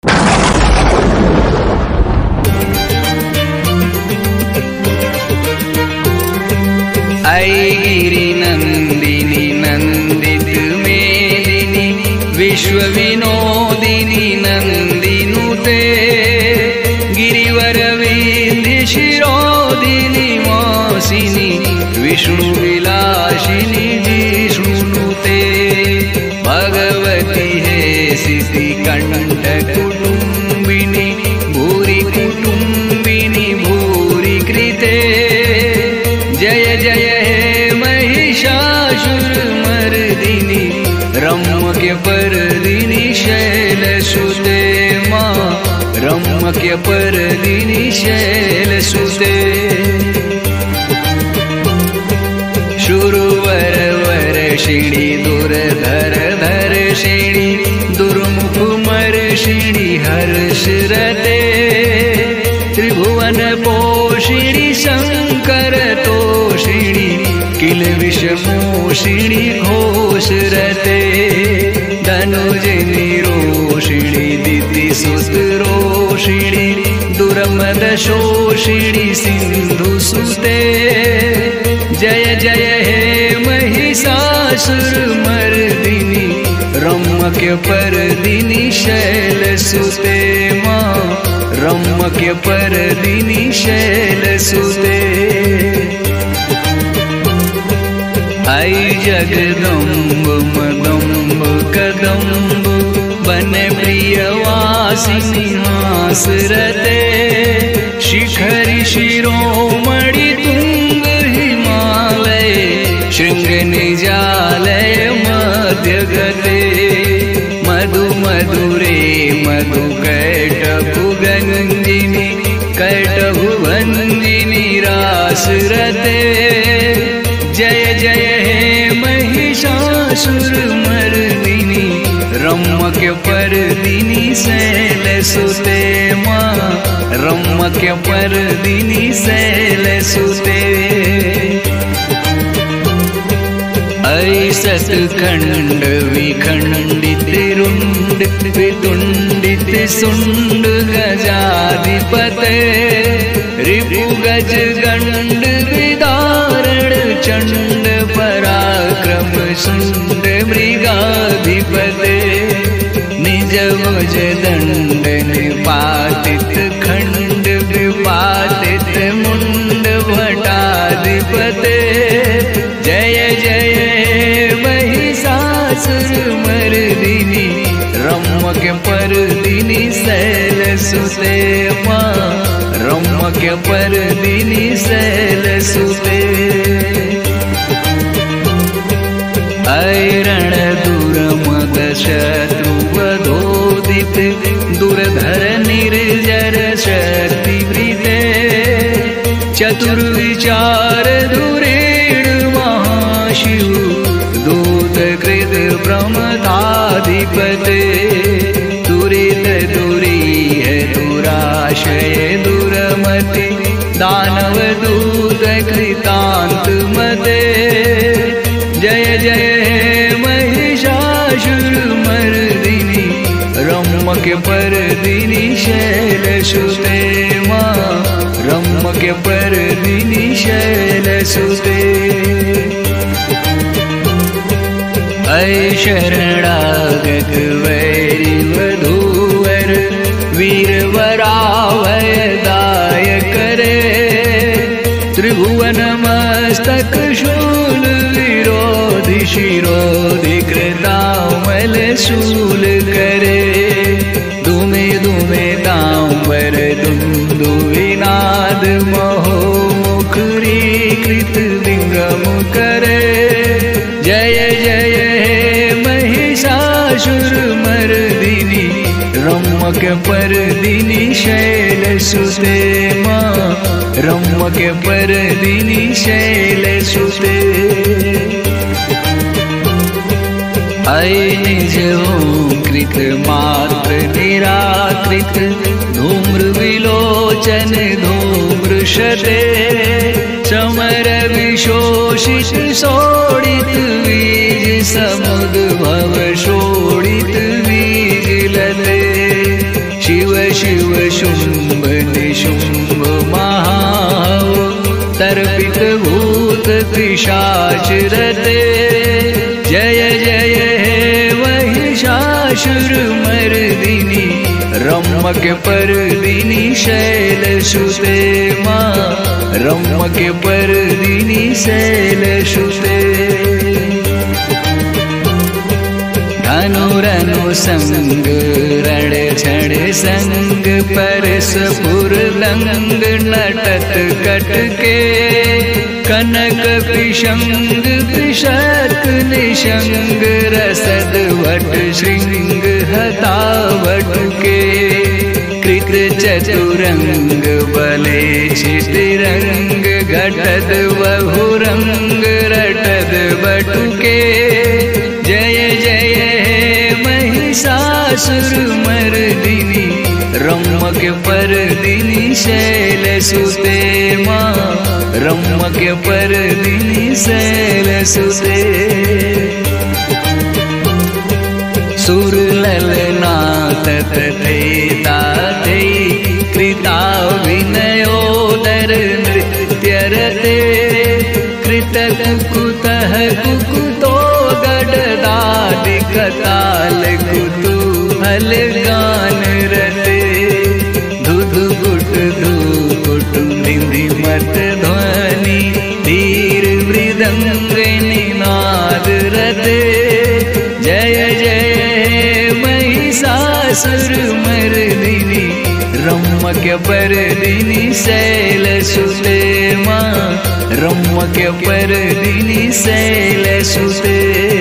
गिरि नंदिनी नंदित मेदिनी विश्व विनोदिनी नंदिनुते गिरिवर विंध्य शिरोदिनी मोसिनी विष्णु विलासिनी जिष्णुनुते भगवती हे सिद्धि कंठ कुटुंबिनी भूरि कुटुंबिनी भूरि कृते जय जय हे महिषासुरमर्दिनी रम्यपर्दिनी शैलसुते मां रम्यपर्दिनी शैलसुते शूरवर वर्षिणी दुर्धर धर्षिणी दुर्मुख मर्षिणी हर्षरते त्रिभुवन पोषिणी शंकर तोषिणी किल विषमोषिणी घोषरते धनुजनि रोषिणी दितिसुत रोषिणी दुर्मदशोषिणी सिन्धुसुते जय जय हे महिषासुरमर्दिनी रम्यपर्दिनी शैलसुते मां रम्यपर्दिनी शैलसुते ऐ जगदम्ब मदम्ब कदम्ब वन प्रियवासिनी हासरते शिखरि शिरोमणि तुंग हिमालय शृंग निजालय मध्यगते मधु मधुरे मधु कैटभुगंजिनी कैटभुभंजिनी रासरते जय जय हे महिषासुरमर्दिनी रम्यपर्दिनी शैलसुते मां रम्यपर्दिनी शैलसुते सतखंड विखंडित रुंड वितुंडित सुंड गजाधिपते रिपु गज गंड विदारण चंड पराक्रम शुंड मृगाधिपते निज भुज दंड निपातित खंड विपातित मुंड भटाधिपते जय जय महिषासुरमर्दिनी रम्यपर्दिनी शैलसुते मां रम्यपर्दिनी शैलसुते ऐरण दुर्मद शत्रुवधोदित दुर्धर निर्जर शक्तिवृते चतुर्विचार धुरेण महाशिव दूतकृत प्रमदाधिपते दुरित दुरीह दुराशय दुरमति दानव दूत कृतांत मते जय जय हे महिषासुरमर्दिनी रम्यपर्दिनी शैलसुते मां रम्यपर्दिनी शैलसुते ऐ शरणागत वैरि वधूवर वीरवराभय दायक रे त्रिभुवन मस्तक शूल विरोधि शिरोधि कृतामल शूल करे दुमे दुमे तांबर दुंदुविनाद महो मुखरी कृत विंगम करे जय जय हे महिषासुरमर्दिनी रम्यपर्दिनी शैलसुते मां रम्यपर्दिनी शैलसुते ऐ निज कृत मात्र निराकृत धूम्र विलोचन धूम्रशते समर विशोषित शोणित बीज समुद्भव शोणित बीज लते शिव शुंभ निशुंभ महाव तर्पित भूत पिशाच रते। जय जय हे महिषासुर मर्दिनी रम्यक परदिनी शैलसुते मां रम्यक परदिनी शैलसुते। धनुरनु संग रण क्षण संग परस्फुर लंग नटत कटके कनक पिशंग पिशक निशंग रसद वट श्रृंग हता वटके। कृत चतुरंग बले छितिरंग घटद बहुरंग रटद बटुके। जय जय हे महिषासुर मर्दिनी रम्यक परदिनी शैलसुते मां रम्यक परदिनी शैलसुते। सुरललना ततते ताते कृता विनयोदर नृत्यरते। कृतक कुतः कुकुतो गडदादि कताल कुतूहल गान रते। धुधु गुट निधि मत ध्वनि धीर मृदंग निनाद रते। जय जय महिषासुर मर्दिनी रम्यक परदिनी शैलसुते मां रम्यक परदिनी शैलसुते।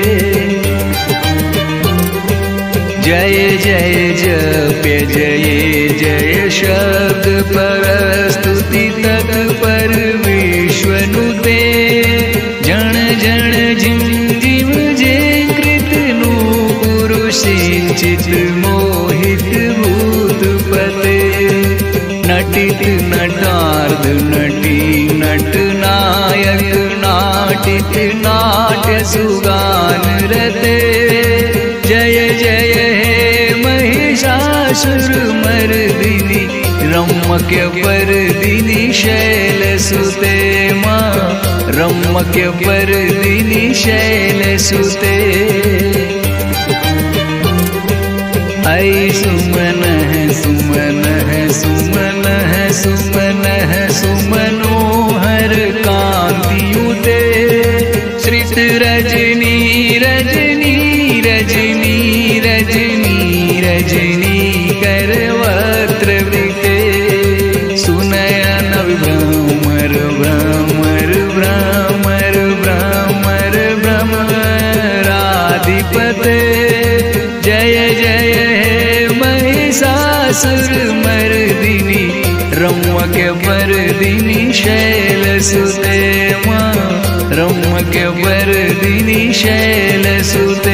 जय जय जप्य जय जय शब्द परस्तुति तत्पर विश्वनुते। जन जन झिम झिम जे कृतनु पुरुषिंचित मोहित भूतपते। नटित नटार्ध नटी नट नायक नाटित नाट्य सुगान रते। जय जय हे महिषासुर मर्दिनी रम्यक परदिनी शैलसुते मां रम्यक परदिनी शैलसुते। ऐ सुमन सुमन सुमन सुमन सुमनोहर कांतियुते। श्रित रजनी रजनी रजनी रजनी रजनी करवत्र वृते। सुनयन भ्रमर भ्रमर भ्रमर भ्रमर भ्रमराधिपते। जय जय हे महिषासुर मर्दिनी रम्यक परदिनी शैलसुते मां रम्यक परदिनी शैलसुते।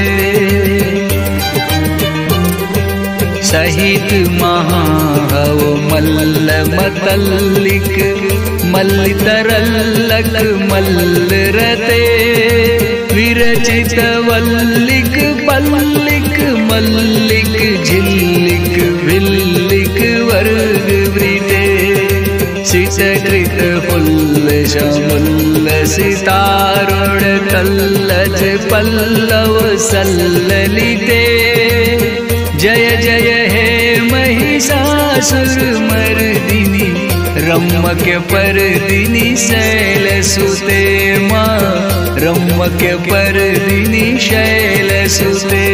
सहित महाहव मल्ल मतल्लिक मल्लितरल्लक मल्ल रते। विरचित वल्लिक पल्लिक मल्लिक झिल्लिक भिल्लिक वर्ग वृते। सितकृत फुल्ल शमुल्ल सितारुण तल्लज पल्लव सल्ललिते। जय जय हे महिषासुर मर्दिनी रम्यक परदिनी शैलसुते मां रम्यक परदिनी शैलसुते।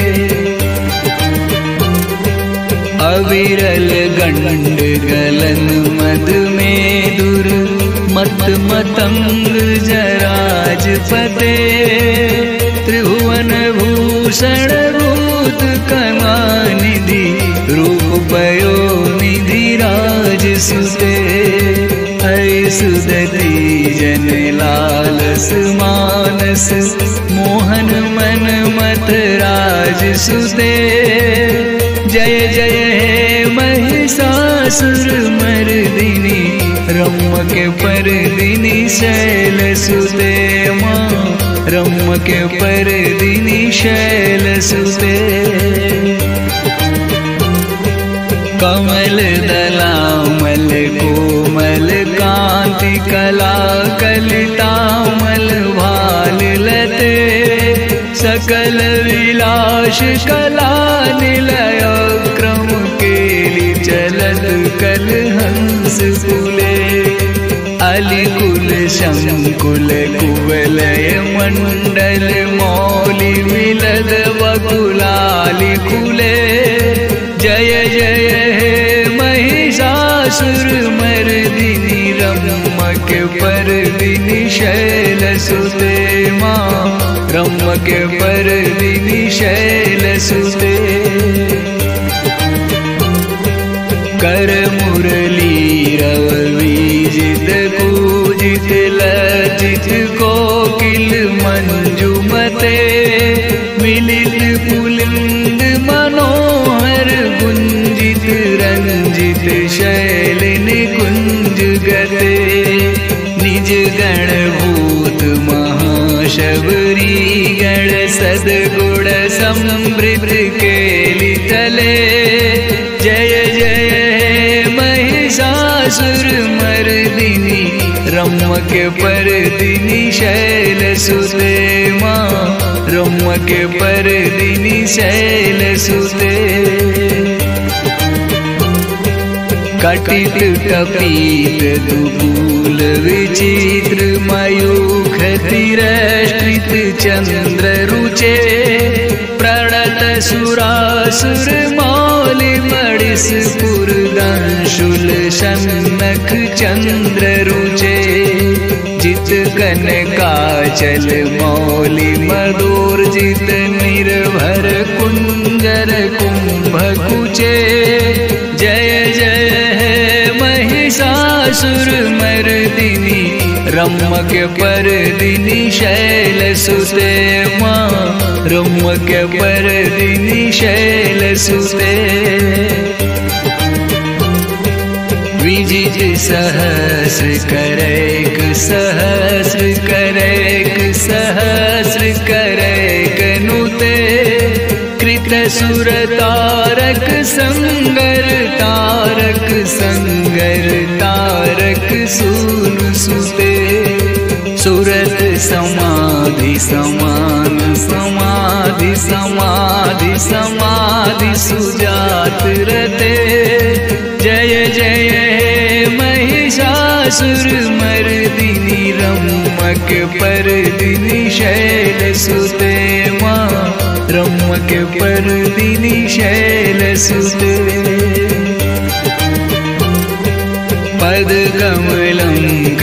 अविरल गंड गलन मद मेदुर मत मतंग जराज पते। त्रिभुवन भूषण भूत कमानिधि रूप पयो निधि राज सुते। हरि सुदति जन लालस मानस मोहन मन मत राज सुते। जय जय हे महिषासुर मर्दिनी रम्यक परदिनी शैलसुते मां रम्यक परदिनी शैलसुते। कमल दलामल कोमल कांति कला कलितामल भाल लते सकल विलास कला निलय क्रम केली चलत कल हंस कुले अलिकुल शंकुल कुवलय मंडल मौलि मिलद वकुलालि कुले जय जय हे महिषासुर मर्दिनी रम्यक परदिनी शैलसुते माँ रम्यक परदिनी शैलसुते कर मुरली रव विजित पूजित लज्जित कोकिल मंजुमते मिलित पुलिंद मनोहर गुंजित रंजित शैलिन कुंज गते निज गण भूत महाशबरी गण सद्गुण समृद्ध केलि तले जय जय महिषासुर मर्दिनी रम्यक परदिनी शैलसुते माँ रम्यक परदिनी शैलसुते कटित कपीत दुकूल विचित्र मयूख तिरस्कृत चंद्र रुचे प्रणत सुरासुर मौलि मणिस पुरदंशुल शनख चंद्र रुचे जित कनकाचल मौलि मधुर्जित निर्भर कुंजर कुंभ कुचे जय जय हे महिषासुर मर्दिनी रम्यक परदिनी शैलसुते माँ रम्यक परदिनी शैलसुते विजित सहस्र करैक सहस्र करैक सहस्र करैक नुते कृत सुर तारक संगर तारक संगर तारक सूनु सुते सुरत समाधि समान समाधि समाधि समाधि सुजात रते जय जय हे महिषासुर मर्दिनी रम्यक परदिनी शैलसुते माँ रम्यक परदिनी शैलसुते पद कमलं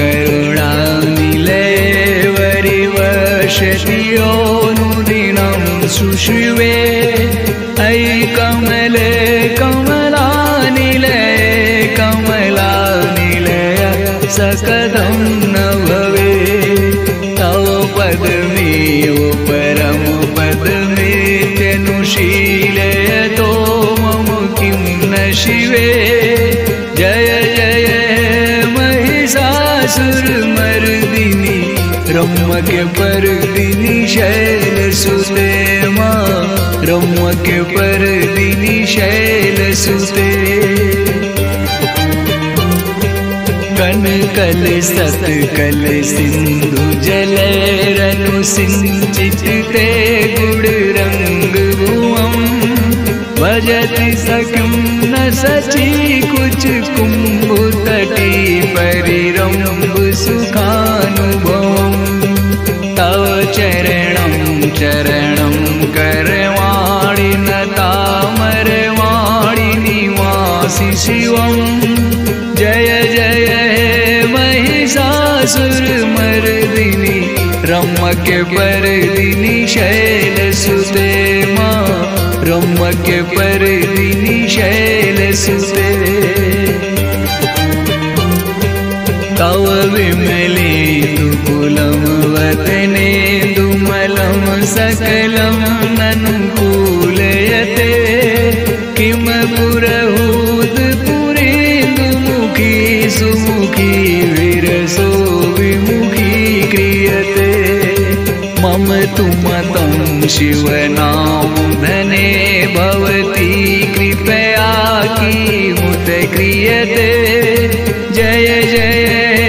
करुणानिलये वरिवशति योनुदिनं सुशिवे अयि कमले कमलानिलये कमलानिलय सकदं न भवे तव पदमेव परम पदमेत्यनुशीलयतो मम किं न शिवे जय जय महिषासुर मर्दिनी रम्यक परदिनी शैलसुते माँ रम्यक परदिनी शैलसुते कन कल सत कल सिंधु जलैरनु सिंचित ते गुड़ रंग भुवं भजति सख्यं न सची कुछ कुंभु तटी परिरंभ सुखानुभवम् तव चरणं चरणं करवाणि न तामरवाणि निवासि शिवम् जय जय हे महिषासुर मर्दिनी रम्यक परदिनी शैलसुते माँ रम्यक परदिनी शैलसुते तव विमलेन्दुकुलं वदने दुमलं सकलं ननुकूलयते किम पुरहूत पुरेन्दुमुखी सुमुखी विरसो विमुखी क्रियते मम तुमतं शिवनाम धने भवती कृपया किमुत क्रियते। जय जय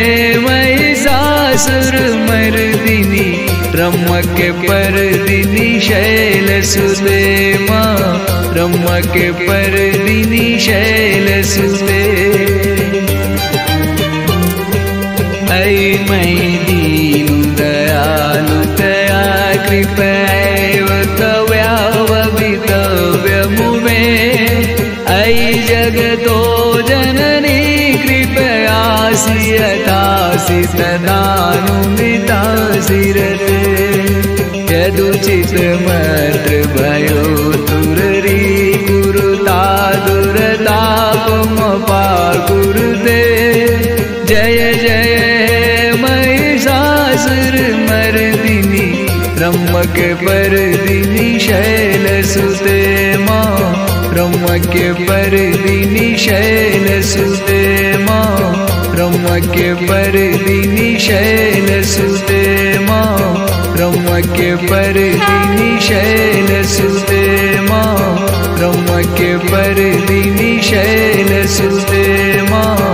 महिषासुरमर्दिनी ब्रह्मक्यपर्दिनी शैलसुते मां ब्रह्मक्यपर्दिनी शैलसुते। ऐ मयि दीनु दयालु दया कृपैव तव्याववितव्यमुमे। ऐ जगतो जननी कृपयासि यथासि तदानुमितासि रते। यदुचितमर्तभयो तुररी कुरुता दुरतापमपाकुरुते। जय जय महिषासुरमर्दिनी ब्रह्मक्यपर्दिनी शैलसुते मां ब्रह्मक्यपर्दिनी शैलसुते मां ब्रह्मक्यपर्दिनी शैलसुते मां ब्रह्मक्यपर्दिनी शैलसुते मां ब्रह्मक्यपर्दिनी शैलसुते मां।